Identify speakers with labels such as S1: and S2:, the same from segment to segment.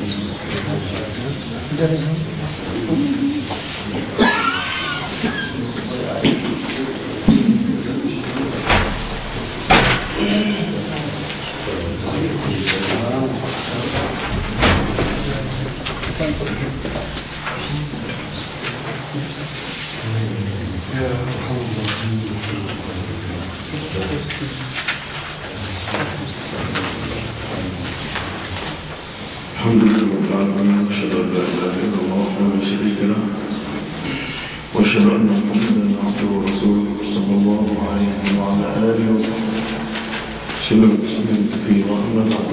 S1: الحمد لله رب العالمين، واشهد ان لا اله الا الله وحده لا شريك له، واشهد ان محمدا عبده ورسوله صلى الله عليه وعلى اله وصحبه وسلم تسليما كثيرا. اما بعد،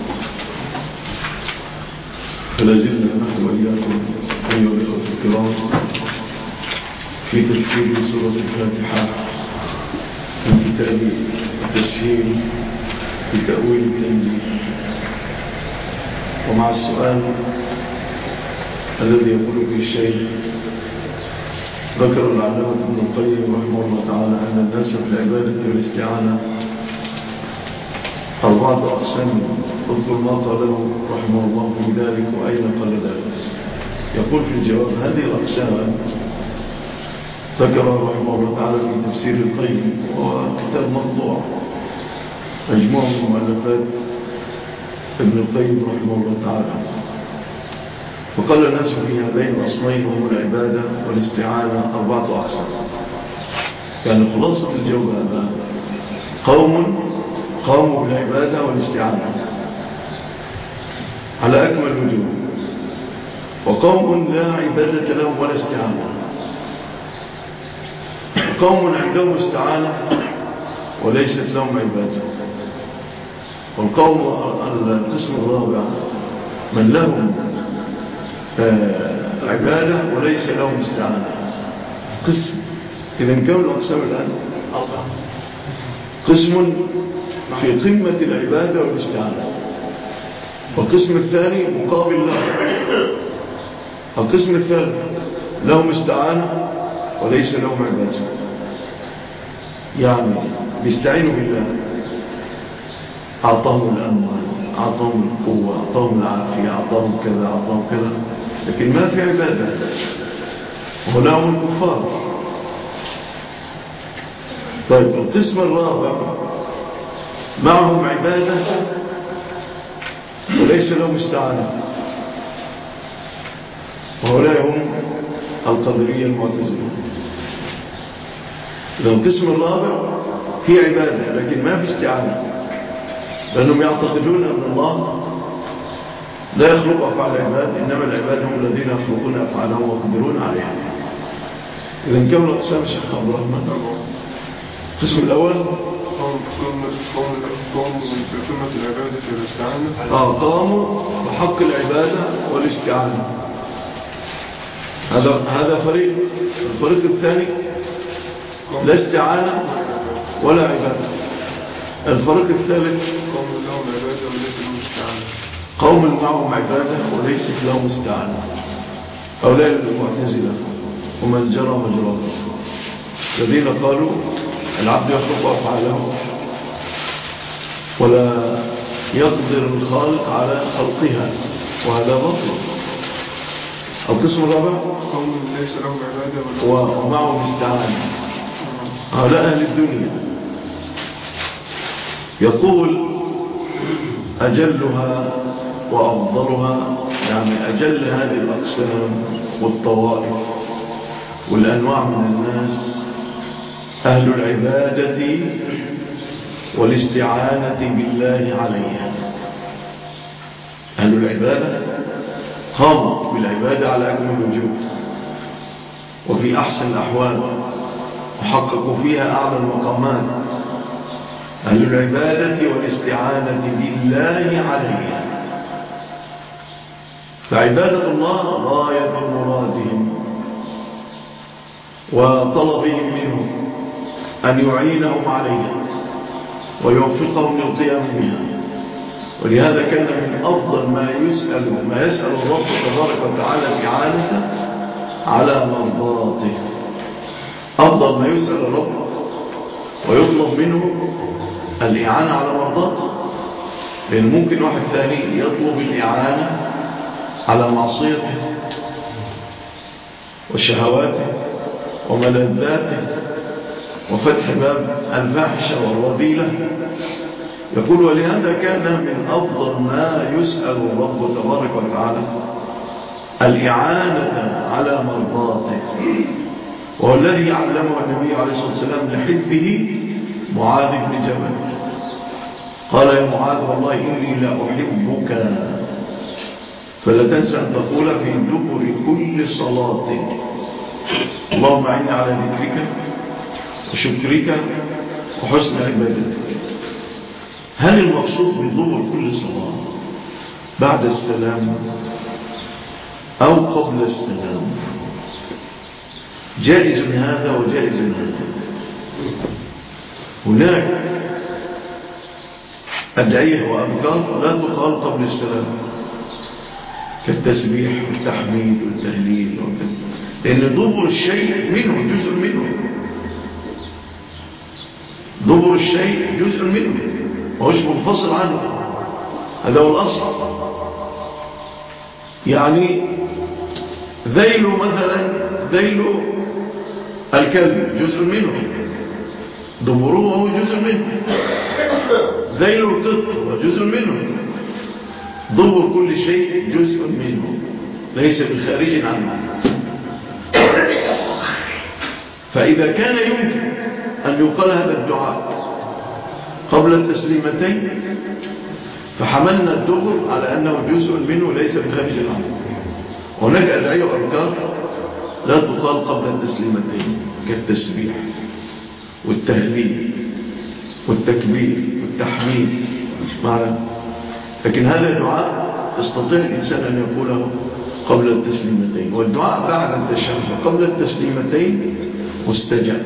S1: فلا زلنا نحن واياكم ايها الاخوه الكرام في تفسير سوره الفاتحه من كتاب التسهيل في تاويل التنزيل، ومع السؤال الذي يقول فيه الشيخ. ذكر العلامة ابن القيم رحمه الله تعالى أن الناس في العبادة والاستعانة 4 أقسام. اذكر ما قاله رحمه الله في ذلك وأين قال ذلك. يقول في الجواب: هذه الأقسام ذكرها رحمه الله تعالى في تفسير القيم، وهو كتاب مطبوع مجموع من مؤلفات ابن القيم رحمه الله تعالى. وقال الناس في هذين الأصلين وهم العبادة والاستعانة 4 أقسام. يعني خلاصة الجواب هذا: قوم قاموا بالعبادة والاستعانة على أكمل وجوه، وقوم لا عبادة لهم ولا استعانة، قوم عندهم استعانة وليست لهم عبادة. والقوم القسم الرابع من لهم عبادة وليس لهم استعانة. قسم. إذا كم الأقسام الآن؟ 4. قسم في قمة العبادة والاستعانة، والقسم الثاني مقابل له. القسم الثالث لهم استعانة وليس لهم عبادة، يعني بيستعينوا بالله، أعطاهم الأموال، أعطاهم القوة، أعطاهم العافية، أعطاهم كذا، أعطاهم كذا، لكن ما في عبادة. هؤلاء هم الكفار. طيب، القسم الرابع معهم عبادة وليس لهم استعانة، وهؤلاء هم القدرية المعتزلة. القسم الرابع في عبادة لكن ما في استعانة، لأنهم يعتقدون أن الله لا يخلق أفعال العباد، إنما العباد هم الذين يخلقون أفعالهم ويقدرون عليها. إذن كم الأقسام الشيخ عبد الرحمن؟ القسم الأول
S2: قاموا بقمة العبادة والاستعانة.
S1: قاموا بحق العبادة والاستعانة، هذا فريق. الفريق الثاني لا استعانة ولا عبادة. الفريق الثالث قوم معهم عبادة وليست لهم استعانة، هؤلاء المعتزلة ومن جرى مجراه، الذين قالوا العبد يخلق أفعاله ولا يقدر الخالق على خلقها، وهذا باطل. القسم الرابع
S2: قوم ليس لهم عبادة
S1: ومعهم استعانة، هؤلاء أهل الدنيا. يقول: أجلها وأفضلها، يعني أجل هذه الأقسام والطوائف والأنواع من الناس أهل العبادة والاستعانة بالله عليها. أهل العبادة قاموا بالعبادة على أكمل وجوه وفي أحسن الأحوال، وحققوا فيها أعلى المقامات. أهل العبادة والاستعانة بالله عليها، فعبادة الله غاية مرادهم وطلبهم منه أن يعينهم عليها ويوفقهم للقيام بها. ولهذا كان من أفضل ما يسأل الرب تبارك وتعالى إعانته على مرضاته. أفضل ما يسأل الرب ويطلب منه الإعانة على مرضاته، لأن ممكن واحد ثاني يطلب الإعانة على معصيته وشهواته وملذاته وفتح باب الفاحشة والرذيلة. يقول ولهذا كان من أفضل ما يسأل الرب تبارك وتعالى الإعانة على مرضاته، وهو الذي علمه النبي عليه الصلاة والسلام لحبه معاذ بن جبل. قال يا معاذ والله إني لأحبك فلا تنسى أن تقول في دبر كل صلاة اللهم أعني على ذكرك وشكرك وحسن عبادتك. هل المقصود بدبر كل صلاة بعد السلام أو قبل السلام؟ جائز هذا وجائز هذا. هناك أدعية وأذكار لا تقال قبل السلام كالتسبيح والتحميد والتهليل وكذا، لأن دبر الشيء منه جزء منه. دبر الشيء جزء منه وهوش منفصل عنه، هذا هو الأصل. يعني ذيل مثلا، ذيل الكلب جزء منه، دبره هو جزء منه. ذيل القط هو جزء منه. دبر كل شيء جزء منه ليس بخارج عنه. فإذا كان يمكن أن يقال هذا الدعاء قبل التسليمتين فحملنا الدبر على أنه جزء منه ليس بخارج عنه. هناك أدعية وأذكار لا تقال قبل التسليمتين كالتسبيح والتهليل والتكبير والتحميد معنا، لكن هذا دعاء يستطيع الإنسان أن يقوله قبل التسليمتين. والدعاء بعد التشهد قبل التسليمتين مستجاب.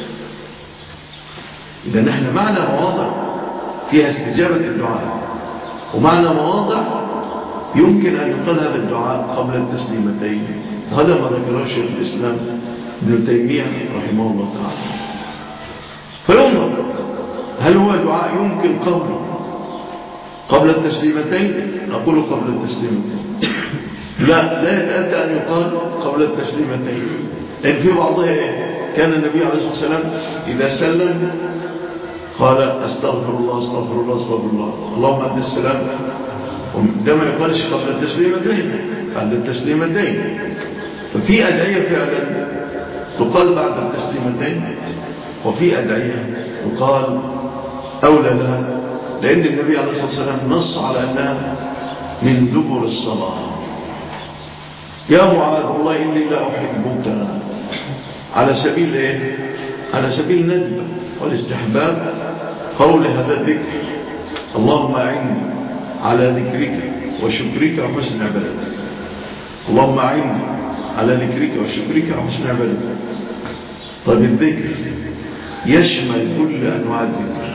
S1: إذا نحن معنا مواضع فيها استجابة الدعاء، ومعنا مواضع يمكن أن يقال هذا الدعاء قبل التسليمتين. هذا ما ذكره شيخ الإسلام ابن تيمية رحمه الله تعالى. فينظر هل هو دعاء يمكن قبل التسليمتين؟ نقول قبل التسليمتين. لا يتأتى أن يقال قبل التسليمتين، لأن في بعضها كان النبي عليه الصلاة والسلام إذا سلم قال استغفر الله استغفر الله استغفر الله اللهم أنت السلام، وده ما يقالش قبل التسليمتين، بعد التسليمتين. ففي أدعية فعلا تقال بعد التسليمتين، وفي أدعية تقال أولى لها، لأن النبي عليه الصلاة والسلام نص على أنها من دبر الصلاة. يا معاذ والله إني لا أحبك، على سبيل إيه؟ على سبيل الندب والاستحباب قول هذا الذكر اللهم أعني على ذكرك وشكرك وحسن عبادتك. اللهم أعني على ذكرك وشكرك وحسن عبادتك. طيب الذكر يشمل كل أنواع الذكر،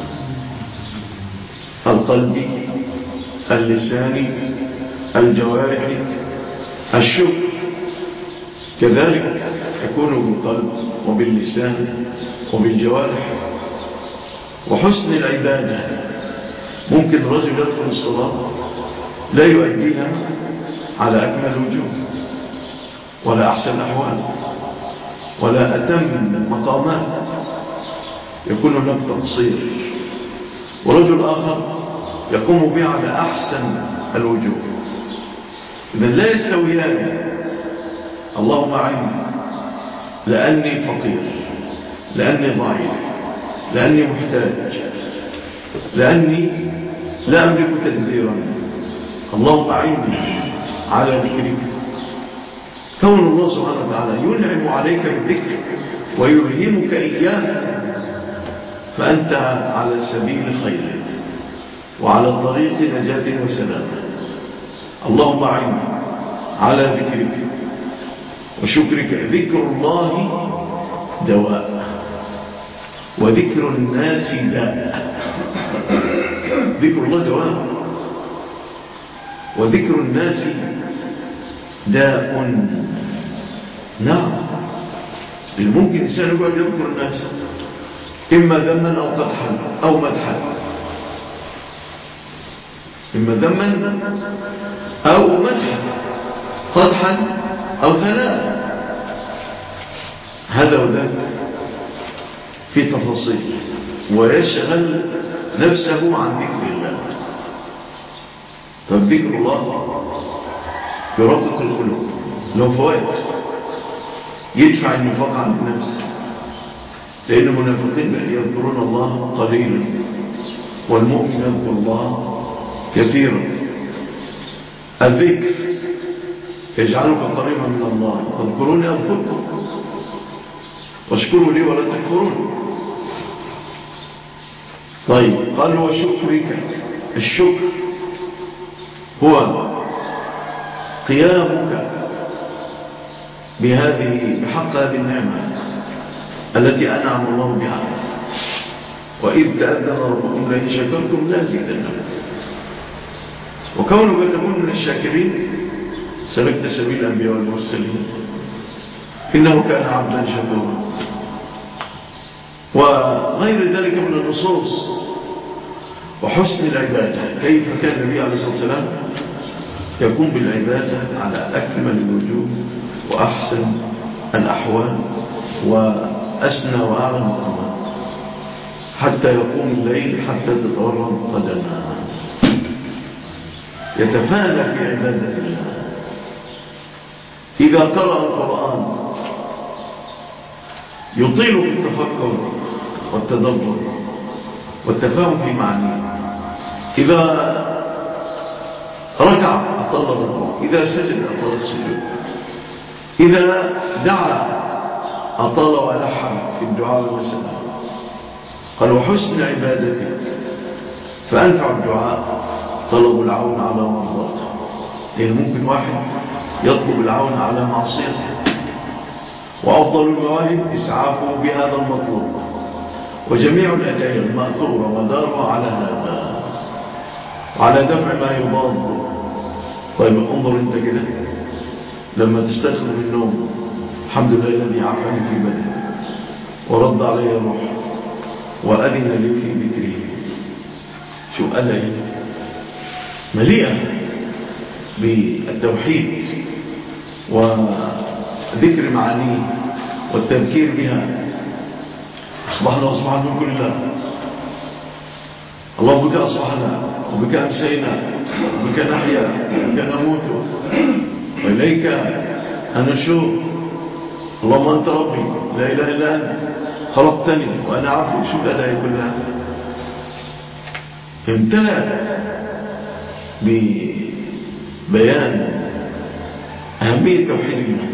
S1: القلبي اللساني الجوارحي. الشكر كذلك يكون بالقلب وباللسان وبالجوارح. وحسن العبادة ممكن رجل يدخل الصلاة لا يؤديها على أكمل وجوه ولا أحسن أحوال ولا أتم مقامات، يكون هناك تقصير. ورجل آخر يقوم بها على أحسن الوجوه. إذن لا يستويان. اللهم أعني لأني فقير، لأني ضعيف، لأني محتاج، لأني لا أملك تدبيرا. اللهم أعني على ذكرك. كون الله سبحانه وتعالى ينعم عليك بالذكر ويلهمك إياه فأنت على سبيل خير وعلى طريق نجاة وسلام. اللهم أعني على ذكرك وشكرك. ذكر الله دواء وذكر الناس داء. ذكر الله دواء وذكر الناس داء. نعم، ممكن إنسان يقول يذكر الناس إما ذما أو قدحا أو مدحا، إما ذما أو مدحا. قدحا أو ثلاث، هذا وذاك في تفاصيل، ويشغل نفسه عن ذكر الله. فذكر الله يرقق القلوب، له فوائد، يدفع النفاق عن النفس، لأن المنافقين يذكرون الله قليلا والمؤمن يذكر الله كثيرا. الذكر يجعلك قريبا من الله، تذكروني أذكركم واشكروا لي ولا تكفرون. طيب، قال وشكرك، الشكر هو قيامك بحق هذه النعمة التي أنعم الله بها. وإذ تأذن ربكم لئن شكرتم لأزيدنكم. وكونك تكون من الشاكرين سلكت سبيل الأنبياء والمرسلين، إنه كان عبدا شكورا. وغير ذلك من النصوص وحسن العبادة، كيف كان النبي عليه الصلاة والسلام يقوم بالعبادة على أكمل الوجوه وأحسن الأحوال وأسنى وأعلى المقامات، حتى يقوم الليل حتى تتورم قدمه، يتفانى في عبادة الله. إذا قرأ القرآن يطيل في التفكر والتدبر والتفاهم في معانيه. إذا ركع أطال الركوع، إذا سجد أطال السجود، إذا دعا أطال ولحن في الدعاء والسلام. قال وحسن عبادتك، فأنفع الدعاء طلب العون على مرضاته، لأن ممكن واحد يطلب العون على معصيته، وأفضل المواهب إسعافه بهذا المطلوب، وجميع الأدعية المأثورة ودارها على هذا وعلى دفع ما يضاد. طيب انظر انت كده لما تستيقظ من النوم، الحمد لله الذي عافاني في بدني ورد علي روحي وأذن لي في ذكره. شو أدعي مليئة بالتوحيد وذكر معانيه والتذكير بها. أصبحنا وأصبح الملك لله، الله بك أصبحنا وبك أمسينا وبك نحيا وبك نموت وإليك النشور. اللهم أنت ربي لا إله إلا أنت خلقتني وأنا عبدك. شو الأدعية كلها امتلأت ببيان أهمية توحيد الله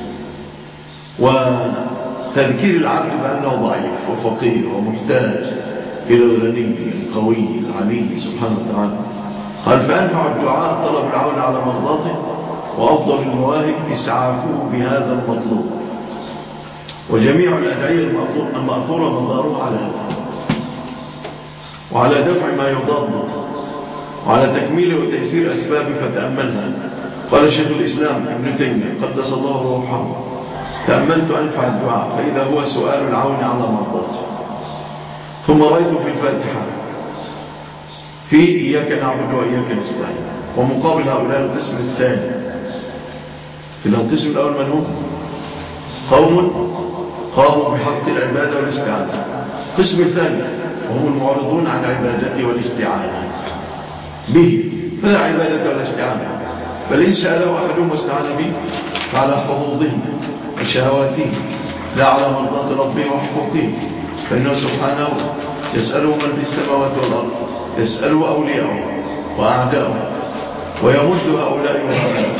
S1: وتذكير العبد بأنه ضعيف وفقير ومحتاج إلى الغني القوي العلي سبحانه وتعالى. قال فأنفع الدعاء طلب العون على مرضاته، وأفضل المواهب إسعافه بهذا المطلوب، وجميع الأدعية المأثورة مدارها على هذا وعلى دفع ما يضاده وعلى تكميل وتيسير أسبابه فتأملها. قال شيخ الإسلام ابن تيمية قدس الله روحه تأملت أنفع الدعاء فإذا هو سؤال العون على مرضاته. ثم رأيت في الفاتحة في إياك نعبد وإياك نستعين، ومقابل هؤلاء القسم الثاني. إذا القسم الأول من هم؟ قوم قاموا بحق العبادة والاستعانة. القسم الثاني وهم المعرضون عن العبادة والاستعانة به، فلا عبادة ولا استعانة، بل إن سأله أحدهم واستعان به فعلى حظوظه وشهواته لا على مرضات ربه وحقوقه، فإنه سبحانه يسأله من في السماوات والأرض، يسأله أولياءه وأعداءه، ويمد هؤلاء وهؤلاء.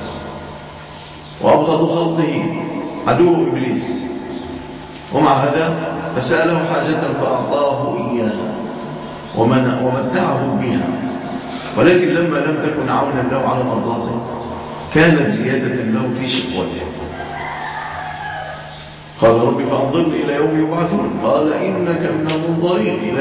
S1: وأبغض خلقه عدو إبليس، ومع هذا فسأله حاجة فأعطاه إياها ومتعه بها، ولكن لما لم تكن عونا له على مرضاته كانت زيادة له في شقوته. قال رب فأنظرني إلى يوم يبعثون، قال إنك من المنظرين إلى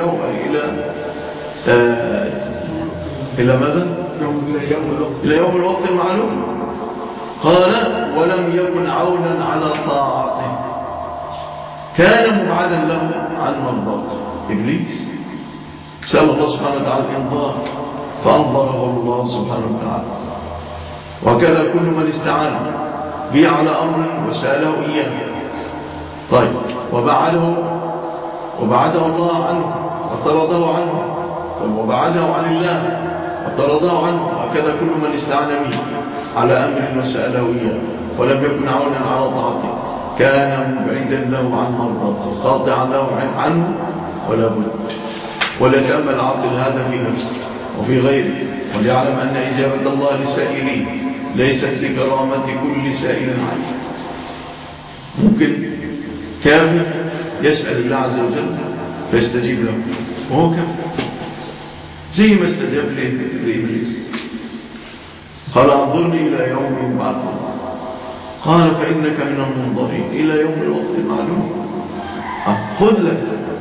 S1: إلى ماذا؟ إلى يوم الوقت المعلوم. قال ولم يكن عونا على طاعته، كان مبعدا له عن مرضاته. إبليس سأل الله سبحانه وتعالى الإنظار فأنظره الله سبحانه وتعالى، وكذا كل من استعان به على أمر وسأله إياه. طيب، وبعده الله عنه وطرده عنه، وبعده عن الله وطرده عنه. وكذا كل من استعان به على أمر وسأله إياه ولم يكن عونا على طاعته كان مبعدا له عن مرضاته قاطعا له عنه ولا بد. وليتأمل عقل هذا في نفسه وفي غيره، وليعلم أن إجابة الله للسائلين ليست لكرامة كل سائل عنه. ممكن كافر يسأل الله عز وجل فيستجيب له وهو كافر، زي ما استجاب لإبليس. قال انظرني إلى يوم يبعثون، قال فإنك من المنظرين إلى يوم الوقت المعلوم. خذ لك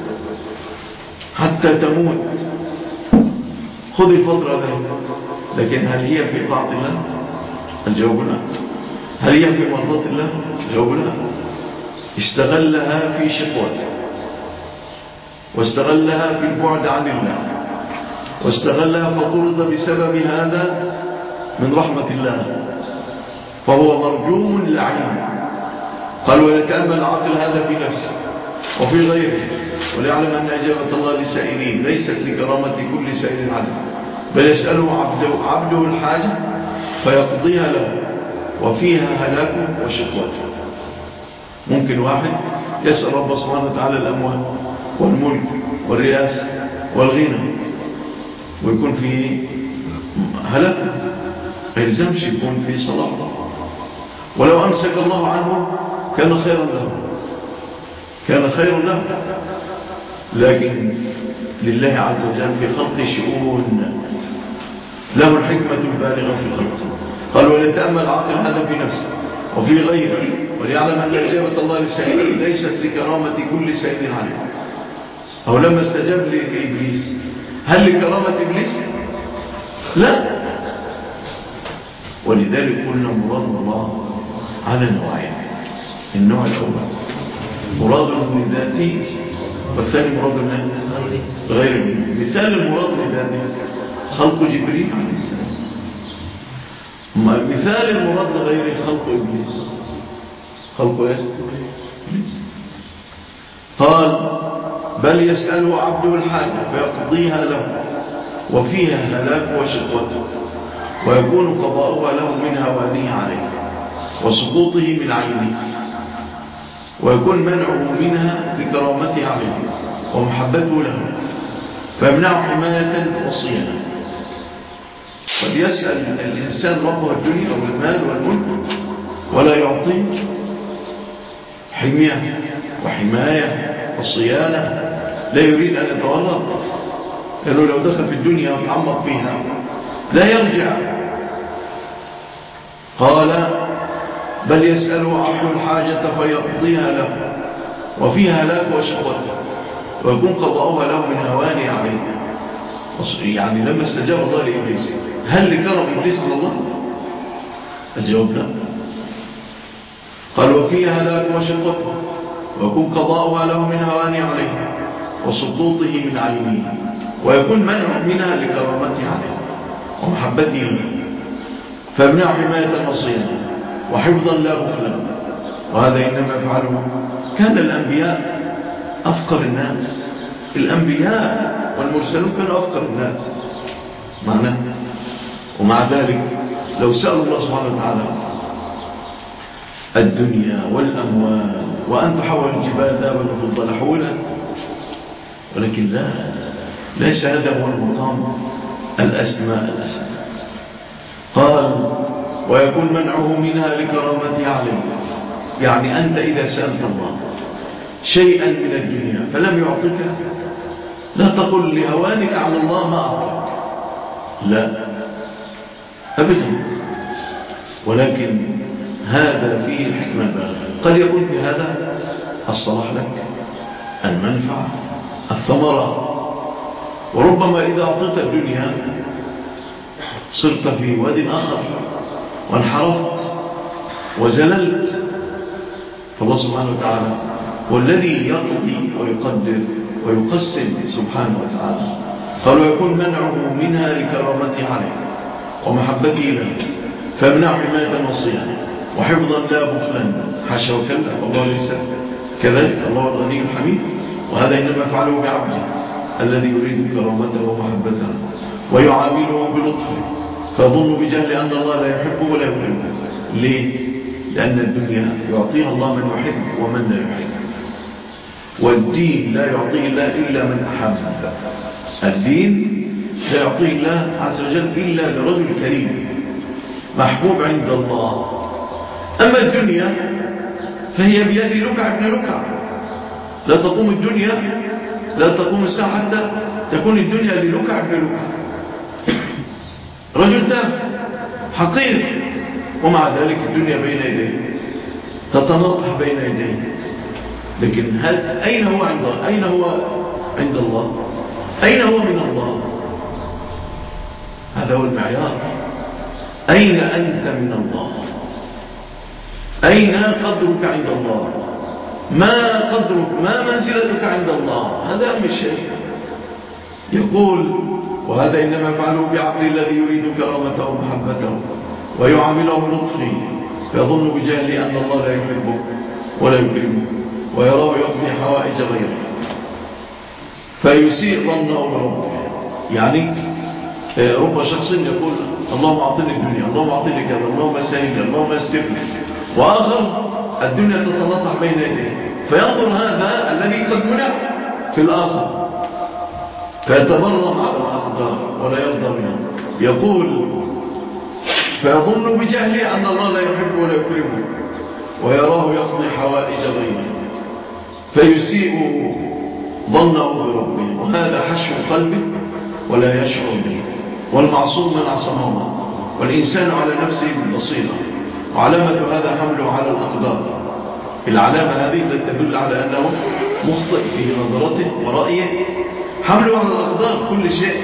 S1: حتى تموت، خذ الفترة له. لكن هل هي في طاعة الله؟ الجواب لا. هل هي في مرضاة الله؟ الجواب لا. استغلها في شقوته، واستغلها في البعد عن الله، واستغلها فطرد بسبب هذا من رحمة الله، فهو مرجوم لعين. قال ويتأمل عقل هذا في نفسه وفي غيره، وليعلم أن إجابة الله لسائلين ليست لكرامة كل سائل عنه، بل يسأله عبده الحاجة فيقضيها له، وفيها هلاك وشقوته. ممكن واحد يسأل رب سبحانه وتعالى الأموال والملك والرئاسة والغنى ويكون فيه هلاك، ما يلزمش يكون فيه صلاح. ولو أمسك الله عنه كان خيرا له، كان خيرا له. لكن لله عز وجل في خلق شؤون، له الحكمة البالغة في الخلق. قال وليتأمل عقل هذا في نفسه وفي غيره، وليعلم أن إجابة الله للسائل ليست لكرامة كل سائل عليه. أو لما استجاب لإبليس، هل لكرامة إبليس؟ لا. ولذلك قلنا مراد الله على نوعين. النوع الأول مراد لذاته، والثاني مراد غير. مثال المراد لذاته خلق جبريل عليه السلام، مثال المراد لغيره خلق إبليس. خلق إبليس. قال بل يسأله عبده الحاجة فيقضيها له، وفيها هلاك وشقوته، ويكون قضاؤها له من هوانه عليه وسقوطه من عينه، ويكون منعه منها لكرامته عليه ومحبته له، فيمنعه حماية وصيانة. قد يسأل الإنسان ربه الدنيا والمال والملك ولا يعطيه حماية وحماية وصيانة، لا يريد أن يتورط، لأنه لو دخل في الدنيا وتعمق فيها لا يرجع. قال بل يسأله عبد الحاجة فيقضيها له، وفيها هلاك وشقوته، ويكون قضاؤها له من هوانه عليه. يعني لما استجاب الله لإبليس، هل لكرم إبليس على الله؟ الجواب لا. قال وفيها هلاك وشقوته، ويكون قضاؤها له من هوانه عليه وسقوطه من عينه، ويكون منع منها لكرامته عليه ومحبته له، فيمنع حماية وصيانة وحفظا لا بخلا. وهذا إنما يفعله كان الأنبياء أفقر الناس. الأنبياء والمرسلون كانوا أفقر الناس معناه. ومع ذلك لو سألوا الله سبحانه وتعالى الدنيا والأموال وأن تحول الجبال ذهبا وفضة لحولا، ولكن لا، ليس هذا هو المقام الأسمى. قال ويكون منعه منها لكرامته عليه. يعني أنت إذا سألت الله شيئا من الدنيا فلم يعطيك، لا تقل لهوانك على الله ما أعطيك، لا أبدا، ولكن هذا فيه الحكمة البالغة. قد يكون في هذا الصلاح لك، المنفعة، الثمرة. وربما إذا أعطيت الدنيا صرت في واد آخر وانحرفت وزللت. فالله سبحانه وتعالى هو الذي يقضي ويقدر ويقسم سبحانه وتعالى. قال ويكون منعه منها لكرامته عليه ومحبته له، فامنع حماية وصية وحفظا لا بخلا، حاشا وكلا، والله ليس كذلك، الله الغني الحميد. وهذا إنما فعله بعبده الذي يريد كرامته ومحبته ويعامله بلطف، فظن بجهل أن الله لا يحبه ولا يكرمه. ليه؟ لأن الدنيا يعطيها الله من يحب ومن لا يحب، والدين لا يعطيه الله إلا من أحب. الدين لا يعطيه الله عز وجل إلا لرجل كريم محبوب عند الله. أما الدنيا فهي بيد لكع ابن لكع، لا تقوم الدنيا، لا تقوم الساعة حتى تكون الدنيا للكع ابن لكع، رجل تافه حقير، ومع ذلك الدنيا بين يديه تتنطح بين يديه. لكن أين هو عند الله؟ أين هو عند الله؟ أين هو من الله؟ هذا هو المعيار. أين أنت من الله؟ أين قدرك عند الله؟ ما قدرك، ما منزلتك عند الله؟ هذا أهم الشيء. يقول وهذا إنما فعله بعقل الذي يريد كرامته ومحبته ويعامله بلطفه، فيظن بجهل أن الله لا يحبه ولا يكرمه ويراه يقضي حوائج غيره، فيسيء ظنه بربه. يعني رب شخص يقول اللهم أعطني الدنيا، اللهم أعطني كذا، اللهم سهل، اللهم استغفر، وآخر الدنيا تتنطح بين يديه، فينظر هذا الذي قد منع في الآخر فيتبرم على الأقدار ولا يرضى بها. يقول فيظن بجهله أن الله لا يحب ولا يكرمه ويراه يقضي حوائج غيره، فيسيء ظنه بربه، وهذا حشو قلبه ولا يشعر به. والمعصوم من عصمه الله، والإنسان على نفسه بالبصيرة، وعلامة هذا حمله على الأقدار. العلامة هذه تدل على أنه مخطئ في نظرته ورأيه، حمله على الأقدار كل شيء.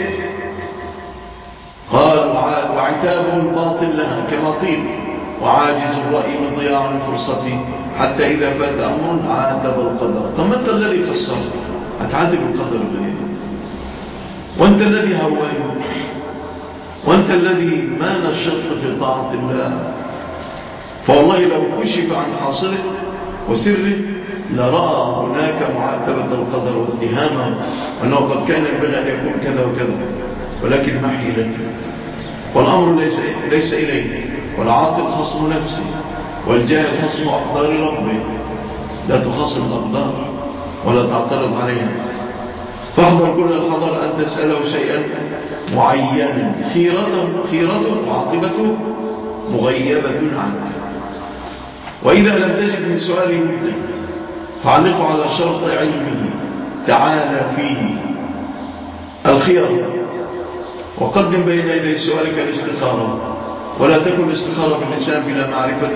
S1: قال وعتابه الباطل لها كما قيل، وعاجز الرأي من ضياع الفرصة حتى إذا فات أمر عاتب القدر. طب أنت الذي قصر هتعاتب القدر بإيه؟ وأنت الذي هواه، وأنت الذي ما نشطت في طاعة الله. فوالله لو كشف عن حاصله وسره لرأى هناك معاتبة القدر واتهامه، وأنه قد كان ينبغي أن يكون كذا وكذا، ولكن ما حيلته، والأمر ليس إليه، والعاقل خصم نفسه، والجاهل خصم أقدار ربه. لا تخصم الأقدار ولا تعترض عليها. فاحذر كل الحذر أن تسأله شيئا معينا خيرته وعاقبته مغيبة عنك، وإذا لم تجد من سؤاله مبدأ فعلقه على شرط علمه تعالى فيه الخيار، وقدم بين يدي سؤالك الاستخارة، ولا تكن الاستخارة باللسان بلا معرفة،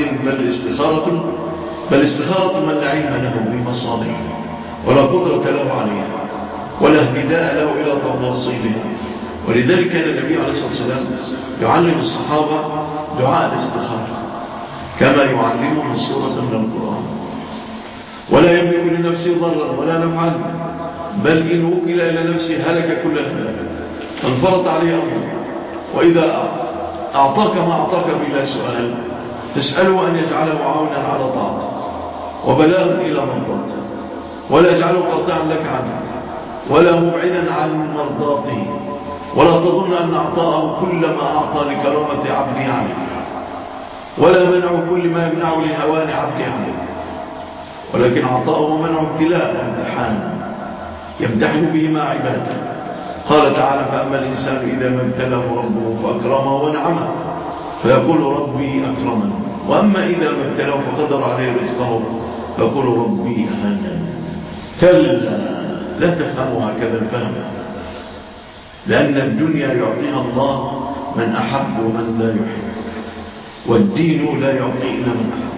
S1: بل استخارة من لا علم له بمصالحه ولا قدرة له عليها ولا اهتداء له إلى تفاصيلها. ولذلك كان النبي عليه الصلاة والسلام يعلم الصحابة دعاء الاستخارة كما يعلمهم سورة من القرآن. ولا يملك لنفسه ضرا ولا نفعا، بل إن وكل إلى نفسه هلك كل الهلاك، فانفرط عليه أمره. وإذا أعطاك ما أعطاك بلا سؤال تسأله أن يجعله عونا على طاعته وبلاغا إلى مرضاته، ولا يجعله قاطعا لك عنه ولا مبعدا عن مرضاته، ولا تظن أن أعطاه كل ما أعطى لكرامة عبده عليه، ولا منعه كل ما يمنعه لهوان عبده عليه، ولكن أعطاه ومنعه ابتلاء وامتحان يمتحن به مع عباده. قال تعالى فأما الإنسان إذا ما ابتلاه ربه فأكرمه ونعمه فيقول ربي أكرمن، وأما إذا ما ابتلاه فقدر عليه رزقه فيقول ربي أهانن. كلا لا تفهموا هكذا الفهم، لأن الدنيا يعطيها الله من أحب ومن لا يحب، والدين لا يعطي إلا من أحب.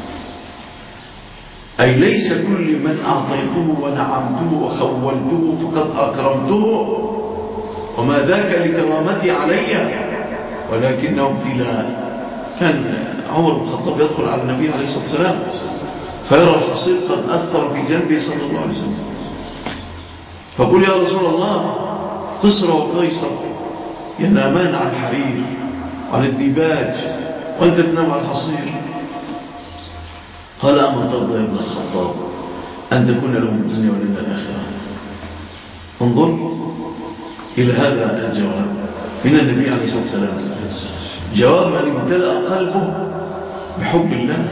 S1: أي ليس كل من أعطيته ونعمته وخولته فقد أكرمته، وما ذاك لكرامتي علي، ولكنه ابتلاء. كان عمر بن الخطاب يدخل على النبي عليه الصلاة والسلام فيرى الحصير قد أثر في جنبه صلى الله عليه وسلم، فقل يا رسول الله قصر وقيصر ينامان عن حرير على الديباج وأنت تنام على الحصير. قال أما ترضى يا ابن الخطاب أن تكون لهم الدنيا ولنا الآخرة؟ انظر إلى هذا الجواب من النبي عليه الصلاة والسلام، جواب من امتلأ قلبه بحب الله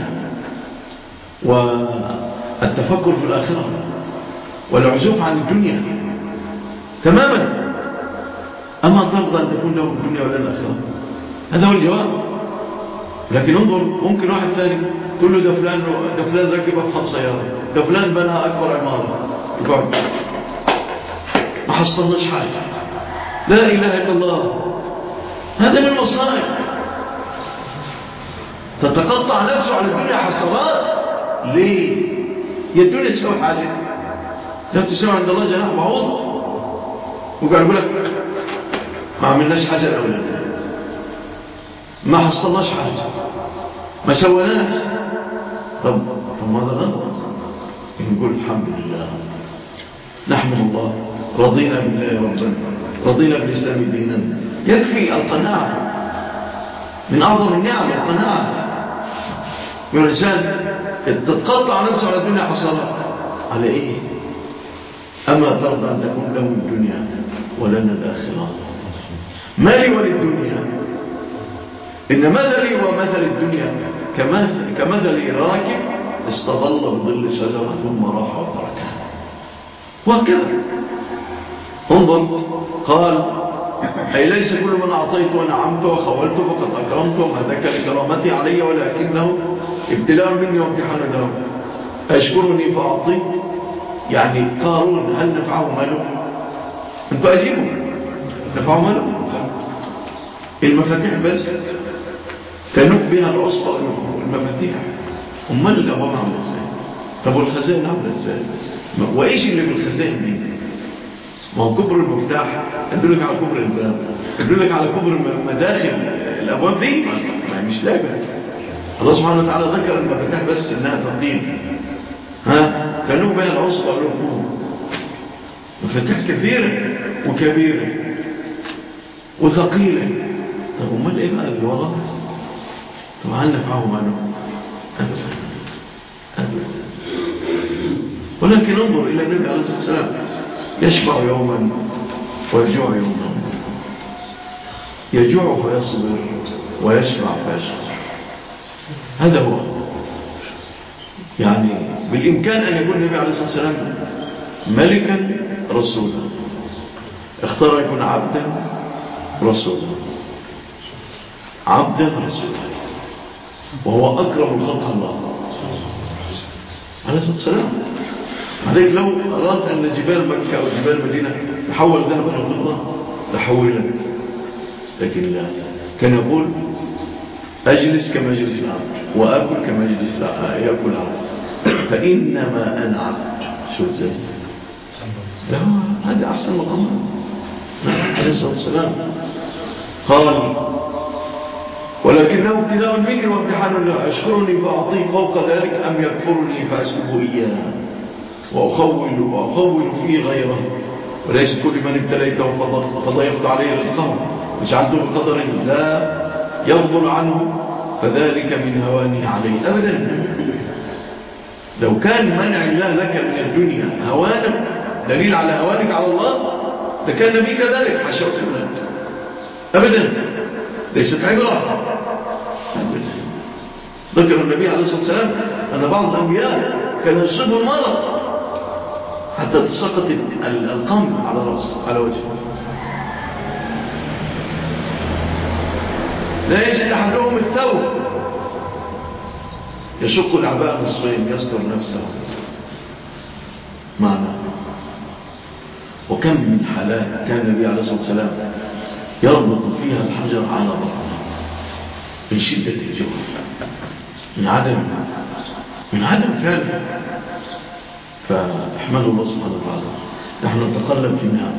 S1: والتفكر في الآخرة والعزوف عن الدنيا تماما. أما ترضى أن تكون لهم الدنيا ولنا الآخرة؟ هذا هو الجواب. لكن انظر، ممكن واحد ثاني تقول له ده فلان ركب أفخم سيارة، ده فلان بنى أكبر عمارة، يقعد ما حصلناش حاجة، لا إله إلا الله. هذا من المصائب. تتقطع نفسه على الدنيا حسرات. ليه؟ يا الدنيا تسوي حاجة؟ لا تسوي عند الله جناح بعوض. وقال يقول لك ما عملناش حاجة الأولاد، ما حصلناش حاجة، ما سويناش. طب ماذا غلط؟ نقول الحمد لله، نحمد الله، رضينا بالله ربنا، رضينا بالإسلام دينا. يكفي القناعة، من أعظم النعم القناعة. والإنسان تتقطع نفسه على الدنيا حصلات على إيه؟ أما ترضى أن تكون لهم الدنيا ولنا الآخرة؟ ما لي وللدنيا؟ إن مثلي ومثل الدنيا كمثل راكب استظل بظل شجرة ثم راح وتركها، وهكذا. انظر، قال أي ليس كل من أعطيت ونعمت وخولت فقد أكرمت، وما ذاك لكرامتي علي ولكنه ابتلاء مني وامتحان له. أشكرني فأعطي، يعني قارون هل نفعه ماله؟ أنتوا أجيبوا نفعه ماله؟ المفاتيح بس كانوا بها العصبة والمفاتيح. أمال الأبواب عاملة إزاي؟ طب والخزائن عاملة إزاي؟ وإيش اللي بالخزائن دي؟ ما هو كبر المفتاح يدلك على كبر الباب، يدلك على كبر مداخل الأبواب دي، ما مش لعبة. الله سبحانه وتعالى ذكر المفاتيح بس إنها تقديم. كانوا بها العصبة والعقوب، مفاتيح كثيرة وكبيرة وثقيلة. طب أمال إيه بقى اللي وراها؟ طب هل نفعه ماله؟ أبدا. ولكن انظر إلى النبي عليه الصلاة والسلام، يشبع يوما ويجوع يوما، يجوع فيصبر ويشبع فيشبع. هذا هو. يعني بالإمكان أن يكون النبي عليه الصلاة والسلام ملكا رسولا، اختار أن يكون عبدا رسولا، عبدا رسولا، وهو أكرم الخلق الله عليه الصلاة والسلام. عليك لو أراد أن جبال مكة أو جبال المدينة تحول ذهبا وفضة لحولت، لكن لا، كان يقول أجلس كما يجلس العبد وأكل كما يجلس يأكل العبد، فإنما أنا عبد. شو ازاي؟ لا، هذا أحسن مقام عليه الصلاة والسلام. قال ولكنه ابتلاء مني وامتحان له، أشكرني فأعطيه فوق ذلك أم يكفرني فأسلبه إياه وأخول فيه غيره. وليس كل من ابتليته فضيقت عليه رزقه وجعلته بقدر لا يفضل عنه فذلك من هواني عليه. أبدا، لو كان منع الله لك من الدنيا هوانك دليل على هوانك على الله لكان نبي كذلك، حاشا وكلا. أبدا، ليست عبرة. ذكر النبي عليه الصلاة والسلام أن بعض الأنبياء كان يصيبه المرض حتى تسقط القمل على رأسه على وجهه، لا يجد أحدهم الثوب، يشق العباء نصفين يستر نفسه معنا. وكم من حالات كان النبي عليه الصلاة والسلام يربط فيها الحجر على بطنه من شدة الجوع، من عدم فعله. فاحمد الله سبحانه وتعالى، نحن نتقلب في النعم.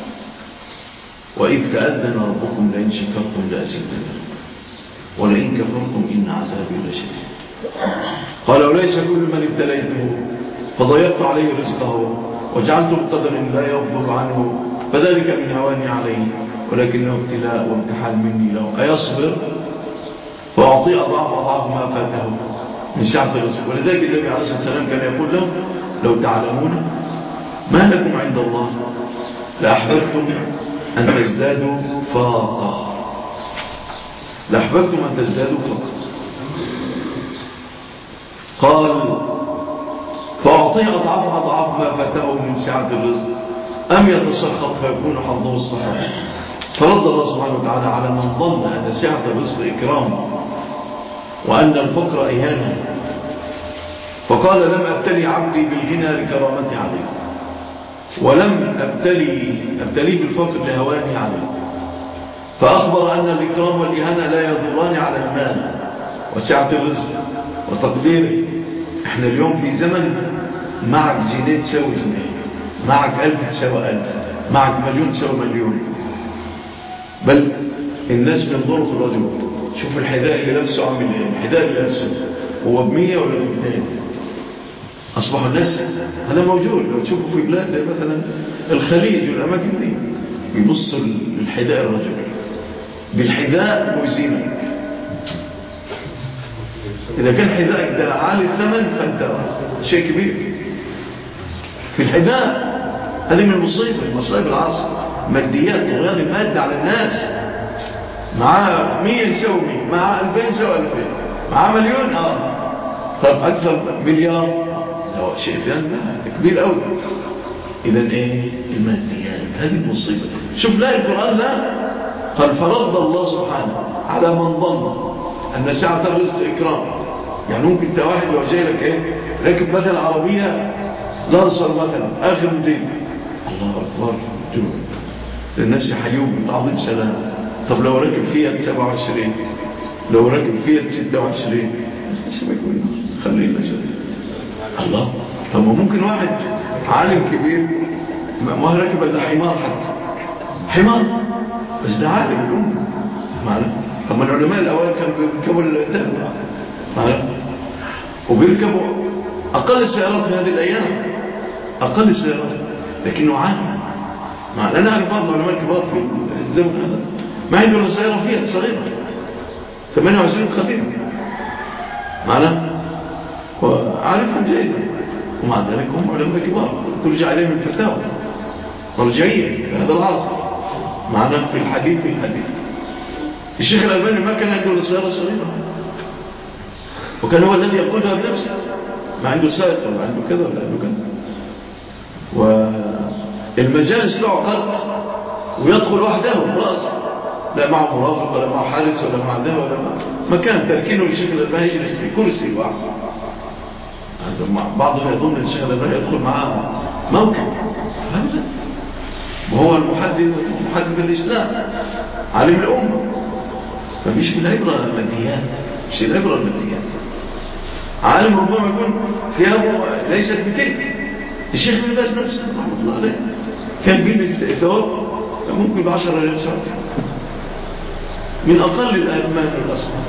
S1: وإذ تأذن ربكم لئن شكرتم لأزيدنكم ولئن كفرتم إن عذابي لشديد. قال وليس كل من ابتليته فضيقت عليه رزقه وجعلته بقدر لا يفضل عنه فذلك من هواني عليه ولكنه ابتلاء وامتحان مني له، أيصبر وأعطي أضعاف ما فاته من سعة الرزق. ولذلك النبي عليه الصلاة والسلام كان يقول لهم لو تعلمون ما لكم عند الله لأحببتم أن تزدادوا فاقة، لأحببتم أن تزدادوا فاقة. قال فأعطيه أضعاف ما فاته من سعة الرزق أم يتسخط فيكون حظه الصحابة. فرد الله سبحانه وتعالى على من ظن أن سعة الرزق إكرام وأن الفقر إهانة، فقال لم أبتلي عبدي بالغنى لكرامتي عليه، ولم أبتلي بالفقر لهواني عليه. فأخبر أن الإكرام والإهانة لا يضران على المال وسعة الرزق وتقديره. احنا اليوم في زمن معك جنيه تساوي جنيه، معك 1000 تساوي 1000، معك مليون تساوي مليون. بل الناس بينظروا في الرجل، شوف الحذاء اللي لابسه عامل ايه، الحذاء اللي لابسه هو ب100 ولا ب200. أصبح الناس هذا موجود، لو تشوفوا في بلاد مثلا الخليج والأماكن دي يبصوا الحذاء الرجل بالحذاء ويزينك. إذا كان حذائك ده عالي الثمن فأنت شيء كبير في الحذاء. هذه من المصائب العصر، ماديات وغير المادة على الناس. معاه 100 يساوي 100، معاه 2000 يساوي 2000، معاه مليون طب أكثر مليار شيء لا كبير أوي. إذا إيه الماديات هذه المصيبة. شوف لا القرآن لا قال فرض الله سبحانه على من ظن أن سعة الرزق إكرام. يعني ممكن انت واحد لو جاي لك ايه راكب مثلا عربية لانسر مثلا آخر موديل، الله أكبر الناس يحيوه بتعظيم سلام. طب لو راكب فيها 27، لو راكب فيها 26 سيبك منه خلينا جاي الله. طب ممكن واحد عالم كبير ما راكب الا حمار، حتى حمار بس ده عالم الأمة معنا. طب العلماء الأوائل كانوا بيركبوا الدم معنا وبيركبوا أقل السيارات في هذه الأيام، أقل السيارات، لكنه عالم معنا. أنا أعرف بعض العلماء الكبار في الزمن هذا ما عنده إلا سيارة فيها صغيرة 28 خليل معنا وعارفهم جيدا، ومع ذلك هم علماء كبار ترجع عليهم الفتاوى مرجعية في هذا العصر معنا في الحديث. الشيخ الألباني ما كان عنده سيارة صغيرة، وكان هو الذي يقودها بنفسه، ما عنده سائق ولا عنده كذا ولا عنده كذا. والمجالس له عقد ويدخل وحده برأسه، لا معه مرافق ولا معه حارس ولا معه ده ولا مكان تركينه. للشيخ الألباني يجلس في كرسي واحد، بعضهم يظن ان الشيخ الألباني يدخل معاه موكب، وهو المحدث الإسلام عالم الأمة. فمش بالعبرة الماديات، مش العبرة الماديات. عالم ربما يكون ثيابه ليست بتلك. الشيخ ابن باز نفسه رحمه الله عليه كان بيلبس ثوب ممكن ب10,000 سعر من أقل الأثمان والأصناف،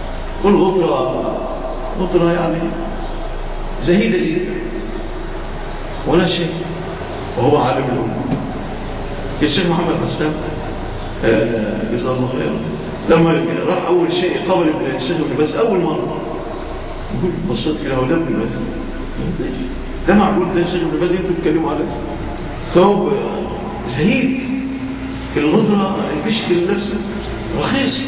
S1: والغطرة يعني زهيدة جدا ولا شيء، وهو عالم الأمة. الشيخ محمد حسان جزاه الله خيرا لما راح أول شيء قبل الشيخ ابن باز أول مرة يقول بصيت كده ولا ابن باز ده معقول ده الشيخ ابن باز انتوا بتتكلموا عليه ثوب زهيد في الغدرة بيشكل نفسه رخيص.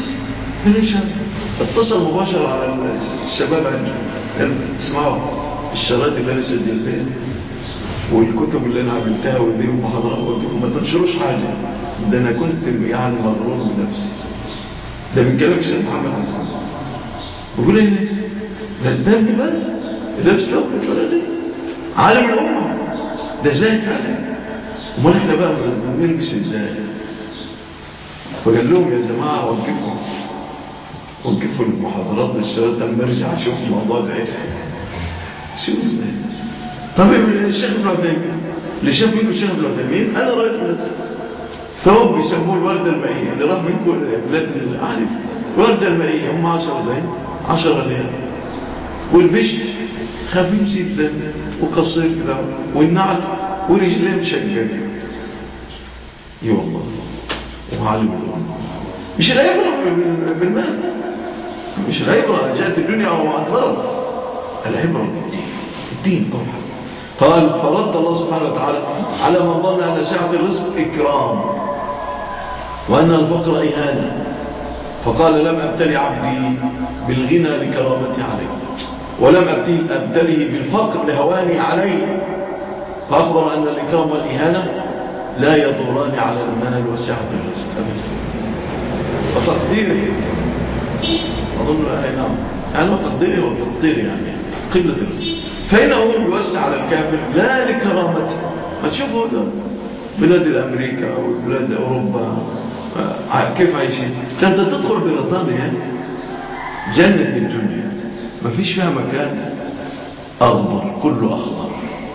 S1: اتصل مباشرة على الشباب عندي اسمعوا الشرايط اللي انا سجلتها والكتب اللي انا عملتها ودي المحاضرات ما تنشروش حاجة، ده انا كنت يعني مغرور بنفسي. ده من كلام الشيخ محمد حسن بقول ايه ده ابن باز ده بسلوك الفرادي عالم الأمة ده زي فعلا. امال احنا بقى بنلبس ازاي؟ فقال لهم يا جماعة وقفوا المحاضرات للشباب لما ارجع اشوف الموضوع ده ايه. شوف ازاي. طب الشيخ ابن عثيمين اللي شاف منه الشيخ ابن عثيمين انا رايت ثوب بيسموه الوردة المائية اللي راح من كل بلاد العارف الوردة المائية هم 10 ليال والبشت خفيف جدا وقصير كده والنعل ورجلين مشققة. اي والله وعلم الأمة. مش العبرة بالمال، مش العبرة جاءت الدنيا وأدبرت، العبرة الدين طبعا. قال فرد الله سبحانه وتعالى على من ظن أن سعة الرزق إكرام وأن الفقر إهانة، فقال لم أبتلي عبدي بالغنى لكرامتي عليه، ولم أبتليه بالفقر لهواني عليه، فأخبر أن الإكرام والإهانة لا يضران على المال وسعة الرزق وتقديره. أظن نعم يعني وتقديره وتقديره يعني قلة الرزق، فإنه يوسع على الكافر لا لكرامته. ما تشوفوا بلاد الأمريكا أو بلاد أوروبا كيف عايشين؟ أنت تدخل بريطانيا جنة الدنيا، ما فيش فيها مكان أخضر، كله أخضر،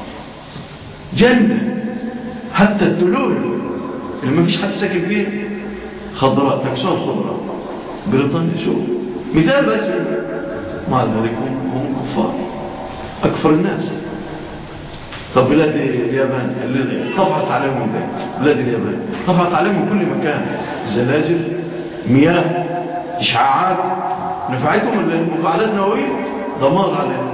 S1: جنة. حتى الدلول اللي ما فيش حد ساكن فيها خضراء، تكسوها خضراء. بريطانيا شو مثال بس، مع ذلك هم كفار، أكفر الناس. طب بلاد اليابان اللي طفحت عليهم بلاد اليابان طفحت عليهم من كل مكان، زلازل، مياه، إشعاعات، نفعتهم المفاعلات النووية، دمار عليهم.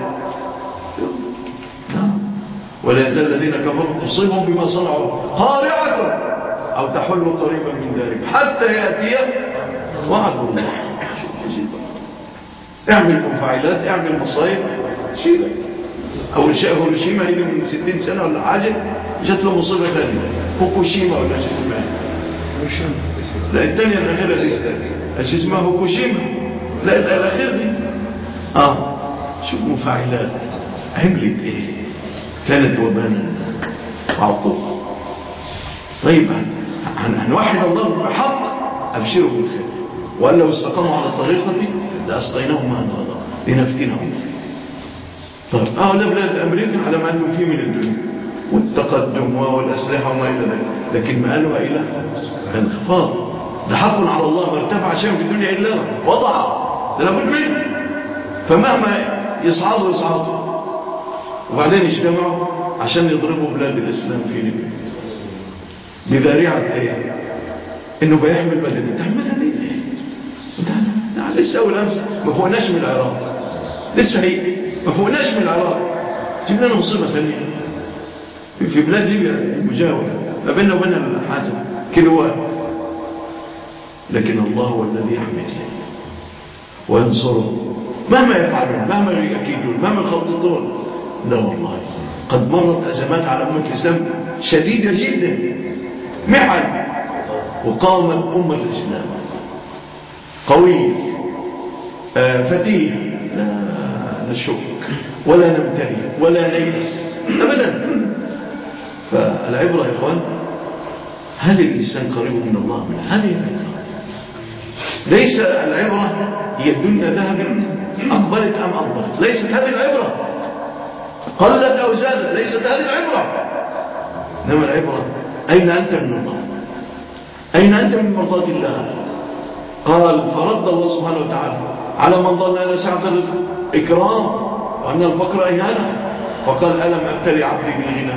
S1: ولا يزال الذين كفروا تصيبهم بما صنعوا قارعة أو تحل قريبا من ذلك حتى يأتي وعد الله. اعمل مفاعلات، اعمل مصايب، شيلك. أول شيء هيروشيما اللي من 60 سنة ولا حاجة جات له مصيبة ثانية، فوكوشيما ولا شو اسمها؟ لا الثانية الأخيرة دي ايش اسمها؟ فوكوشيما. لا الأخيرة دي شوف مفاعلات عملت ايه؟ كانت وبانا وعقوبة. طيب هنوحد الله بحق، أبشروا بالخير، وأن لو استقاموا على الطريقة لأسقيناهم ماء غدقا لنفتنهم. طيب لبلاد أمريكا على ما أنتم فيه من الدنيا والتقدم والأسلحة وما إلى ذلك، لكن ما قالوا إلى انخفاض. ده حق على الله، ما ارتفع شيء في الدنيا إلا وضع، ده لابد منه. فمهما يصعدوا وبعدين اجتمعوا عشان يضربوا بلاد الإسلام في ليبيا بذريعة ايه؟ انه بيحمل مدني. تعملها دي ايه؟ لسه اول امس ما فوقناش من العراق، لسه هي ما فوقناش من العراق، جبنا لنا مصيبة ثانية في بلاد ليبيا المجاورة، ما بيننا وبين الحاجة كيلوات. لكن الله هو الذي يحميه وينصره مهما يفعلون، مهما يكيدون، مهما يخططون. لا والله قد مرت أزمات على أمة الإسلام شديدة جدا، محن، وقامت أمة الإسلام قوية فتيه، لا نشك ولا نمتلي ولا نيأس أبدا. فالعبرة يا إخوان، هل الإنسان قريب من الله؟ من هذه الفكرة. ليس العبرة هي الدنيا ذهب أقبلت أم أقبلت، ليست هذه العبرة. قلت أو زادت، ليست هذه العبرة. إنما العبرة أين أنت من الله؟ أين أنت من مرضاة الله؟ قال فرد الله سبحانه وتعالى على من ظن أن سعة الرزق إكرام وأن الفقر إهانة، فقال ألم أبتلي عبدي بالغنى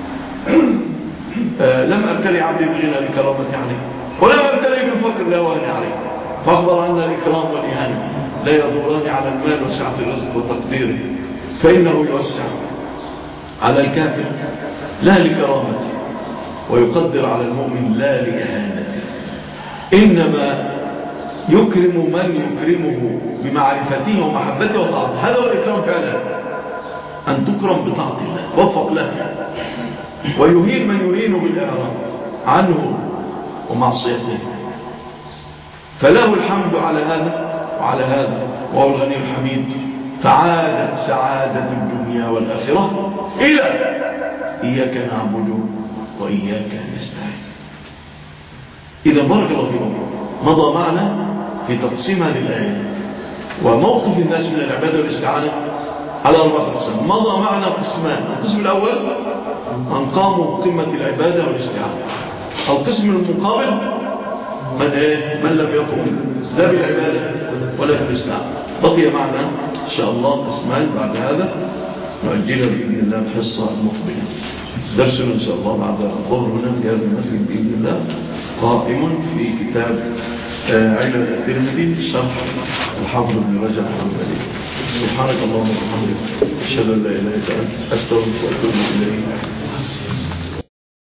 S1: لم أبتلي عبدي بالغنى لكرامتي عليه، ولم أبتلي بالفقر لهواني عليه، فأخبر أن الإكرام والإهانة لا يضران على المال وسعة الرزق وتقديره، فإنه يوسع على الكافر لا لكرامته، ويقدر على المؤمن لا لإهانته. إنما يكرم من يكرمه بمعرفته ومحبته وطاعته. هذا هو الإكرام فعلا، أن تكرم بطاعة الله وفق له، ويهين من يهين بالإعراض عنه ومعصيته. فله الحمد على هذا وعلى هذا، وهو الغني الحميد. فعادت سعادة الدنيا والآخرة إلى إياك نعبد وإياك نستعين. إذا بارك الله فيكم، مضى معنا في تقسيم هذه الآية وموقف الناس من العبادة والاستعانة على 4 أقسام. مضى معنا قسمان: القسم الأول من قاموا بقمة العبادة والاستعانة، القسم المقابل من لم يقم لا بالعبادة ولا بالاستعانة. بقي معنا إن شاء الله قسمان بعد هذا: نؤجلها بإذن الله الحصة المقبلة. درسنا إن شاء الله بعد الظهر هنا في هذا المسجد بإذن الله قائم في كتاب علل الترمذي شرح الحافظ بن رجب الحنبلي. سبحانك اللهم وبحمدك أشهد أن لا إله إلا أنت أستغفرك وأتوب إليك.